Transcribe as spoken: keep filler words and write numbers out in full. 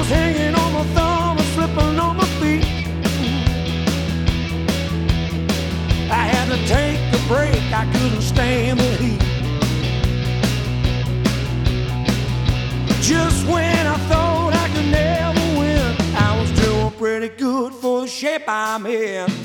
was hanging on my thumb and slipping on my feet. I had to take a break, I couldn't stand the heat. Just when I thought I could never win, I was doing pretty good for the shape I'm in.